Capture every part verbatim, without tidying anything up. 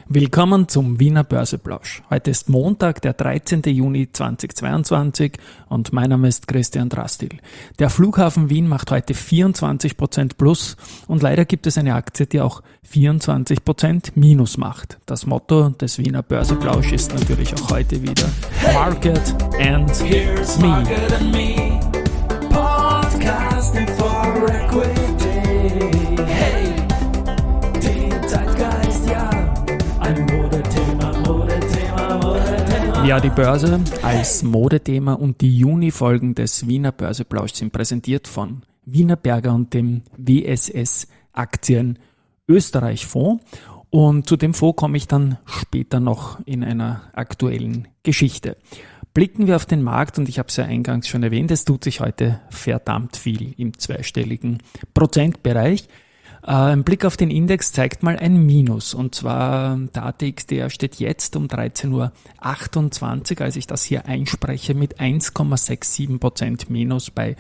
Willkommen zum Wiener Börseplausch. Heute ist Montag, der dreizehnten Juni zweitausendzweiundzwanzig und mein Name ist Christian Drastil. Der Flughafen Wien macht heute vierundzwanzig Prozent plus und leider gibt es eine Aktie, die auch vierundzwanzig Prozent minus macht. Das Motto des Wiener Börseplausch ist natürlich auch heute wieder Market and Here's Me. Market and Me, podcasting for equity. Hey, die Zeitgeist, ja, ein Modethema, Modethema, Modethema. Ja, die Börse als Modethema und die Juni-Folgen des Wiener Börseplausch sind präsentiert von Wiener Berger und dem W S S Aktien Österreich Fonds. Und zu dem Fonds komme ich dann später noch in einer aktuellen Geschichte. Blicken wir auf den Markt und ich habe es ja eingangs schon erwähnt, es tut sich heute verdammt viel im zweistelligen Prozentbereich. Äh, ein Blick auf den Index zeigt mal ein Minus und zwar der A T X, der steht jetzt um dreizehn Uhr achtundzwanzig, als ich das hier einspreche, mit eins Komma siebenundsechzig Prozent Minus bei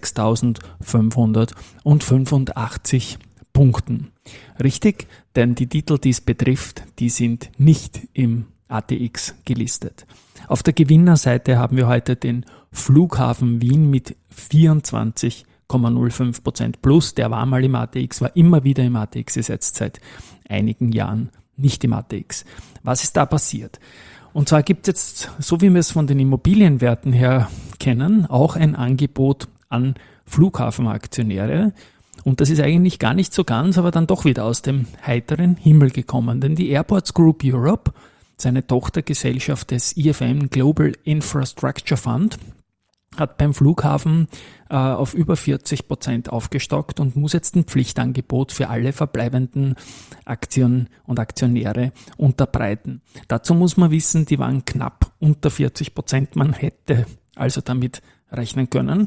sechstausendfünfhundertfünfundachtzig Punkten. Richtig, denn die Titel, die es betrifft, die sind nicht im A T X gelistet. Auf der Gewinnerseite haben wir heute den Flughafen Wien mit vierundzwanzig Komma null fünf Prozent plus. Der war mal im A T X, war immer wieder im A T X, ist jetzt seit einigen Jahren nicht im A T X. Was ist da passiert? Und zwar gibt es jetzt, so wie wir es von den Immobilienwerten her kennen, auch ein Angebot an Flughafenaktionäre. Und das ist eigentlich gar nicht so ganz, aber dann doch wieder aus dem heiteren Himmel gekommen. Denn die Airports Group Europe, seine Tochtergesellschaft des I F M Global Infrastructure Fund, hat beim Flughafen äh, auf über vierzig Prozent aufgestockt und muss jetzt ein Pflichtangebot für alle verbleibenden Aktien und Aktionäre unterbreiten. Dazu muss man wissen, die waren knapp unter vierzig Prozent. Man hätte also damit rechnen können,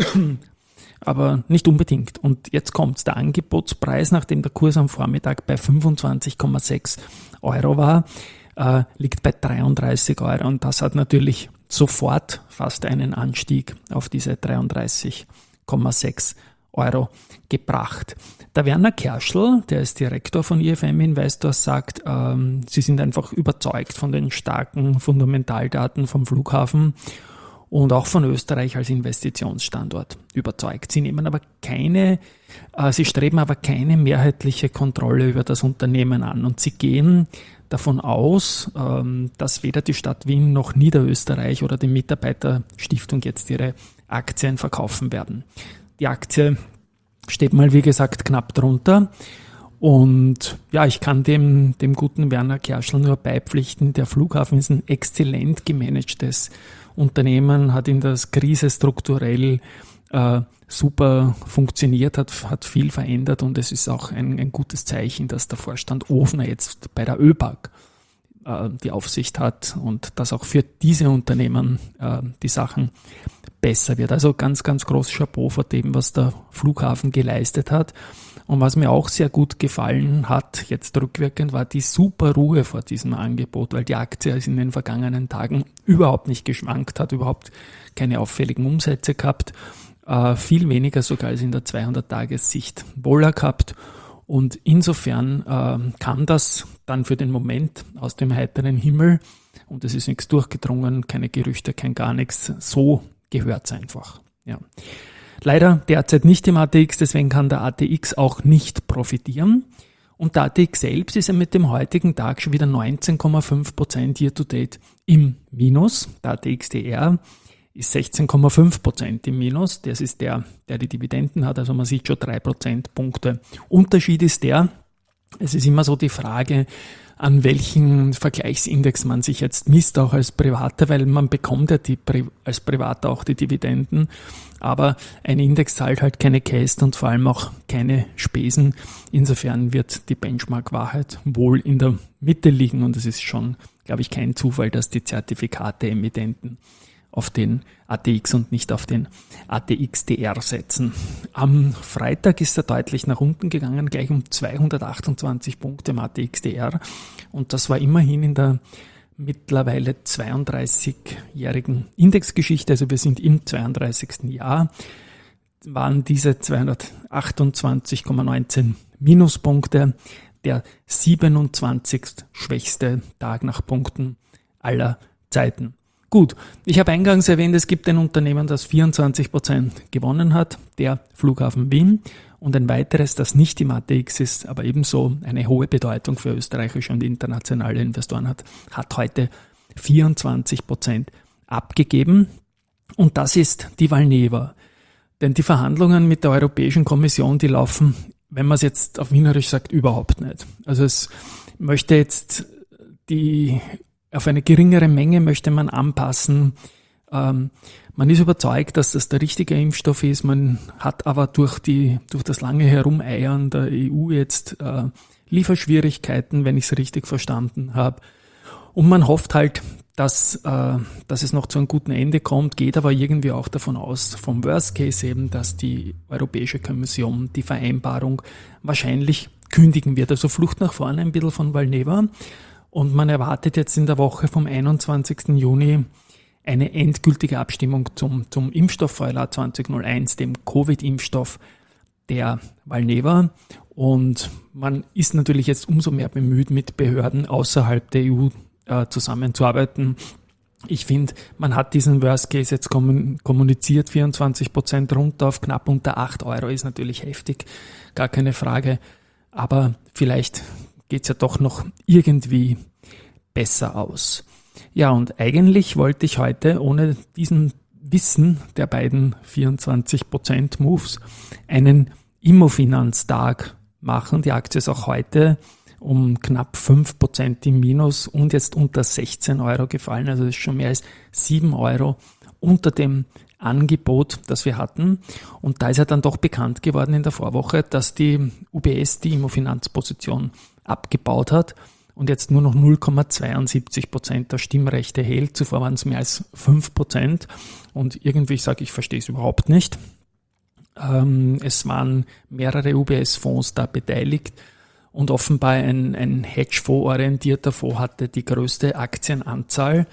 aber nicht unbedingt. Und jetzt kommt's. Der Angebotspreis, nachdem der Kurs am Vormittag bei fünfundzwanzig Komma sechs Euro war, äh, liegt bei dreiunddreißig Euro. Und das hat natürlich sofort fast einen Anstieg auf diese dreiunddreißig Komma sechs Euro gebracht. Der Werner Kerschl, der ist Direktor von I F M Investors, sagt, ähm, sie sind einfach überzeugt von den starken Fundamentaldaten vom Flughafen und auch von Österreich als Investitionsstandort überzeugt. Sie nehmen aber keine, äh, sie streben aber keine mehrheitliche Kontrolle über das Unternehmen an und sie gehen davon aus, ähm, dass weder die Stadt Wien noch Niederösterreich oder die Mitarbeiterstiftung jetzt ihre Aktien verkaufen werden. Die Aktie steht mal, wie gesagt, knapp drunter. Und ja, ich kann dem, dem guten Werner Kerschl nur beipflichten. Der Flughafen ist ein exzellent gemanagtes Unternehmen, hat in der Krise strukturell äh, super funktioniert, hat, hat viel verändert und es ist auch ein, ein gutes Zeichen, dass der Vorstand Ofner jetzt bei der ÖBAG äh, die Aufsicht hat und dass auch für diese Unternehmen äh, die Sachen besser wird. Also ganz, ganz groß Chapeau vor dem, was der Flughafen geleistet hat. Und was mir auch sehr gut gefallen hat, jetzt rückwirkend, war die super Ruhe vor diesem Angebot, weil die Aktie in den vergangenen Tagen überhaupt nicht geschwankt hat, überhaupt keine auffälligen Umsätze gehabt, äh, viel weniger sogar als in der zweihundert-Tages-Sicht Wohler gehabt. Und insofern äh, kann das dann für den Moment aus dem heiteren Himmel, und es ist nichts durchgedrungen, keine Gerüchte, kein gar nichts, so gehört es einfach. Ja. Leider derzeit nicht im A T X, deswegen kann der A T X auch nicht profitieren. Und der A T X selbst ist ja mit dem heutigen Tag schon wieder neunzehn Komma fünf Prozent year-to-date im Minus. Der A T X D R ist sechzehn Komma fünf Prozent im Minus. Das ist der, der die Dividenden hat. Also man sieht schon drei Prozentpunkte. Unterschied ist der, es ist immer so die Frage, an welchen Vergleichsindex man sich jetzt misst, auch als Privater, weil man bekommt ja die, als Privater auch die Dividenden, aber ein Index zahlt halt keine Käst und vor allem auch keine Spesen. Insofern wird die Benchmark-Wahrheit wohl in der Mitte liegen und es ist schon, glaube ich, kein Zufall, dass die Zertifikate-Emittenten auf den A T X und nicht auf den A T X D R setzen. Am Freitag ist er deutlich nach unten gegangen, gleich um zweihundertachtundzwanzig Punkte im A T X D R und das war immerhin in der mittlerweile zweiunddreißigjährigen Indexgeschichte, also wir sind im zweiunddreißigsten Jahr, waren diese zweihundertachtundzwanzig Komma neunzehn Minuspunkte. der siebenundzwanzigste schwächste Tag nach Punkten aller Zeiten. Gut, ich habe eingangs erwähnt, es gibt ein Unternehmen, das vierundzwanzig Prozent gewonnen hat, der Flughafen Wien, und ein weiteres, das nicht im A T X ist, aber ebenso eine hohe Bedeutung für österreichische und internationale Investoren hat, hat heute vierundzwanzig Prozent abgegeben. Und das ist die Valneva. Denn die Verhandlungen mit der Europäischen Kommission, die laufen, wenn man es jetzt auf Wienerisch sagt, überhaupt nicht. Also es möchte jetzt die, auf eine geringere Menge möchte man anpassen. Ähm, man ist überzeugt, dass das der richtige Impfstoff ist. Man hat aber durch die, durch das lange Herumeiern der E U jetzt äh, Lieferschwierigkeiten, wenn ich es richtig verstanden habe. Und man hofft halt, dass, äh, dass es noch zu einem guten Ende kommt, geht aber irgendwie auch davon aus, vom Worst Case eben, dass die Europäische Kommission die Vereinbarung wahrscheinlich kündigen wird. Also Flucht nach vorne ein bisschen von Valneva. Und man erwartet jetzt in der Woche vom einundzwanzigsten Juni eine endgültige Abstimmung zum, zum Impfstoff V L A zwanzig null eins, dem Covid-Impfstoff der Valneva. Und man ist natürlich jetzt umso mehr bemüht, mit Behörden außerhalb der E U äh, zusammenzuarbeiten. Ich finde, man hat diesen Worst Case jetzt kommuniziert, vierundzwanzig Prozent runter auf knapp unter acht Euro ist natürlich heftig, gar keine Frage. Aber vielleicht geht es ja doch noch irgendwie besser aus. Ja, und eigentlich wollte ich heute ohne diesen Wissen der beiden vierundzwanzig Prozent Moves einen Immofinanz-Tag machen. Die Aktie ist auch heute um knapp fünf Prozent im Minus und jetzt unter sechzehn Euro gefallen. Also das ist schon mehr als sieben Euro unter dem Angebot, das wir hatten. Und da ist ja dann doch bekannt geworden in der Vorwoche, dass die U B S die Immofinanz-Position abgebaut hat und jetzt nur noch null Komma zweiundsiebzig Prozent der Stimmrechte hält. Zuvor waren es mehr als fünf Prozent. Und irgendwie, ich sage, ich verstehe es überhaupt nicht. Ähm, es waren mehrere U B S-Fonds da beteiligt und offenbar ein, ein Hedgefonds-orientierter Fonds hatte die größte Aktienanzahl.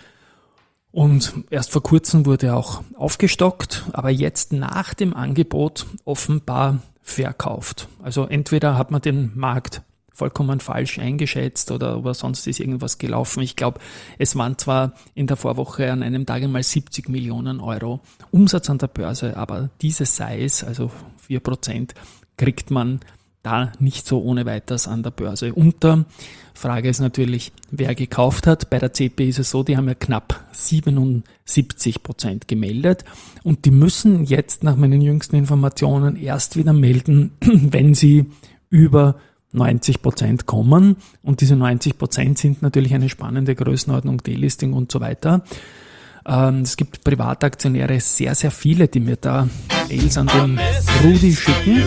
Und erst vor kurzem wurde auch aufgestockt, aber jetzt nach dem Angebot offenbar verkauft. Also entweder hat man den Markt vollkommen falsch eingeschätzt oder, oder sonst ist irgendwas gelaufen. Ich glaube, es waren zwar in der Vorwoche an einem Tag einmal siebzig Millionen Euro Umsatz an der Börse, aber diese Size, also vier Prozent, kriegt man da nicht so ohne weiteres an der Börse unter. Frage ist natürlich, wer gekauft hat. Bei der C P ist es so, die haben ja knapp siebenundsiebzig Prozent gemeldet und die müssen jetzt nach meinen jüngsten Informationen erst wieder melden, wenn sie über neunzig Prozent kommen. Und diese neunzig Prozent sind natürlich eine spannende Größenordnung, Delisting und so weiter. Ähm, es gibt Privataktionäre, sehr, sehr viele, die mir da Mails an den Rudi schicken.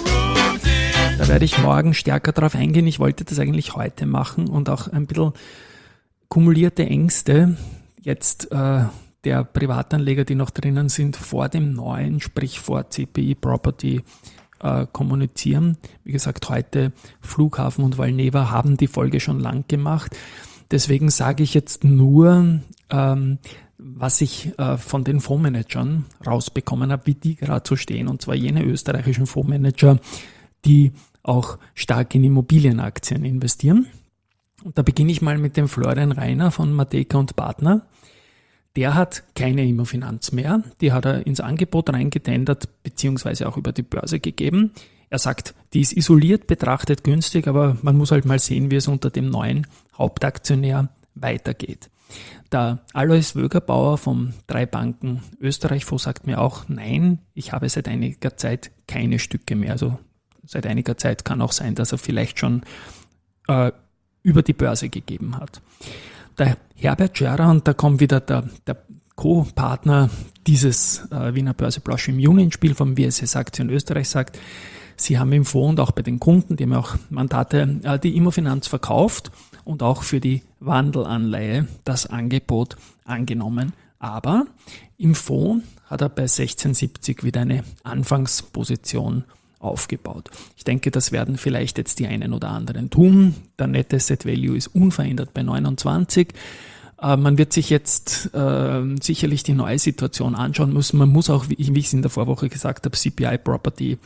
Da werde ich morgen stärker drauf eingehen. Ich wollte das eigentlich heute machen und auch ein bisschen kumulierte Ängste jetzt äh, der Privatanleger, die noch drinnen sind, vor dem neuen, sprich vor C P I Property äh, kommunizieren. Wie gesagt, heute Flughafen und Valneva haben die Folge schon lang gemacht. Deswegen sage ich jetzt nur, ähm, was ich äh, von den Fondsmanagern rausbekommen habe, wie die gerade so stehen. Und zwar jene österreichischen Fondsmanager, die auch stark in Immobilienaktien investieren. Und da beginne ich mal mit dem Florian Reiner von Mateka und Partner. Der hat keine Immofinanz mehr. Die hat er ins Angebot reingetendert, beziehungsweise auch über die Börse gegeben. Er sagt, die ist isoliert betrachtet günstig, aber man muss halt mal sehen, wie es unter dem neuen Hauptaktionär weitergeht. Der Alois Wögerbauer vom drei Banken Österreich-Fonds sagt mir auch, nein, ich habe seit einiger Zeit keine Stücke mehr. Also seit einiger Zeit kann auch sein, dass er vielleicht schon äh, über die Börse gegeben hat. Der Herbert Scherer, und da kommt wieder der, der Co-Partner dieses äh, Wiener Börseplausch im Juni ins Spiel vom W S S Aktien Österreich, sagt, sie haben im Fonds und auch bei den Kunden, die haben auch Mandate, äh, die Immofinanz verkauft und auch für die Wandelanleihe das Angebot angenommen. Aber im Fonds hat er bei sechzehn siebzig wieder eine Anfangsposition aufgebaut. Ich denke, das werden vielleicht jetzt die einen oder anderen tun. Der Net Asset Value ist unverändert bei neunundzwanzig. Äh, man wird sich jetzt äh, sicherlich die neue Situation anschauen müssen. Man muss auch, wie ich es in der Vorwoche gesagt habe, C P I Property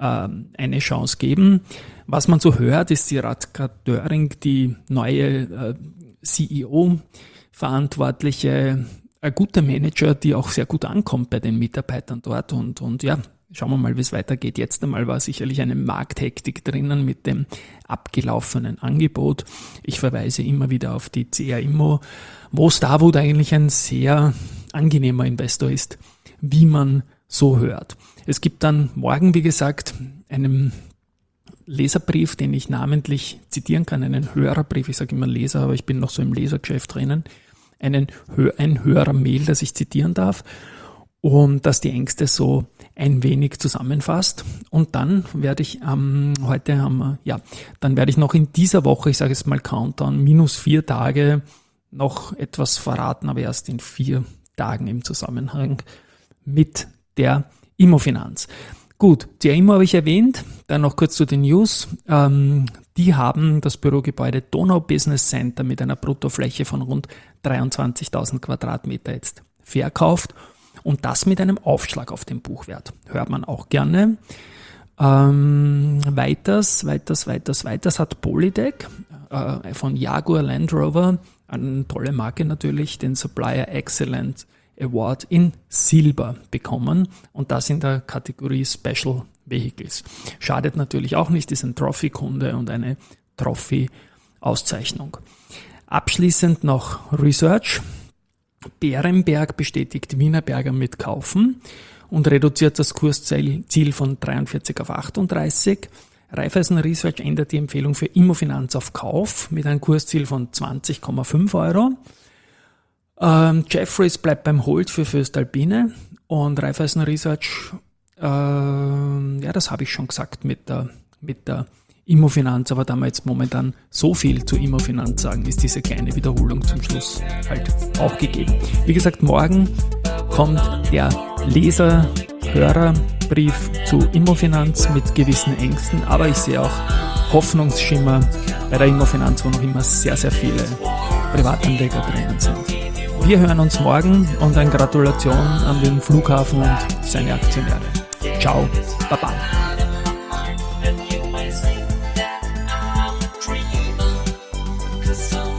äh, eine Chance geben. Was man so hört, ist die Radka Döring, die neue äh, C E O-Verantwortliche, ein guter Manager, die auch sehr gut ankommt bei den Mitarbeitern dort. Und, und ja, schauen wir mal, wie es weitergeht. Jetzt einmal war sicherlich eine Markthektik drinnen mit dem abgelaufenen Angebot. Ich verweise immer wieder auf die C R Immo, wo Starwood eigentlich ein sehr angenehmer Investor ist, wie man so hört. Es gibt dann morgen, wie gesagt, einen Leserbrief, den ich namentlich zitieren kann, einen Hörerbrief, ich sage immer Leser, aber ich bin noch so im Lesergeschäft drinnen, einen, ein Hörermail, das ich zitieren darf und das die Ängste so ein wenig zusammenfasst. Und dann werde ich ähm, heute haben wir, ja, dann werde ich noch in dieser Woche, ich sage jetzt mal Countdown, minus vier Tage noch etwas verraten, aber erst in vier Tagen im Zusammenhang mit der Immofinanz. Gut, die Immo habe ich erwähnt, dann noch kurz zu den News. Ähm, die haben das Bürogebäude Donau Business Center mit einer Bruttofläche von rund dreiundzwanzigtausend Quadratmeter jetzt verkauft und das mit einem Aufschlag auf den Buchwert. Hört man auch gerne. Ähm, weiters, weiters, weiters, weiters hat Polytech äh, von Jaguar Land Rover, eine tolle Marke natürlich, den Supplier Excellence Award in Silber bekommen und das in der Kategorie Special Vehicles. Schadet natürlich auch nicht, ist ein Trophy-Kunde und eine Trophy-Auszeichnung. Abschließend noch Research. Bärenberg bestätigt Wienerberger mit Kaufen und reduziert das Kursziel von dreiundvierzig auf achtunddreißig. Raiffeisen Research ändert die Empfehlung für Immofinanz auf Kauf mit einem Kursziel von zwanzig Komma fünf Euro. Ähm, Jefferies bleibt beim Hold für Voestalpine und Raiffeisen Research, äh, ja, das habe ich schon gesagt mit der, mit der Immofinanz, aber da wir jetzt momentan so viel zu Immofinanz sagen, ist diese kleine Wiederholung zum Schluss halt auch gegeben. Wie gesagt, morgen kommt der Leser-Hörerbrief zu Immofinanz mit gewissen Ängsten, aber ich sehe auch Hoffnungsschimmer bei der Immofinanz, wo noch immer sehr, sehr viele Privatanleger drinnen sind. Wir hören uns morgen und eine Gratulation an den Flughafen und seine Aktionäre. Ciao, Baba. So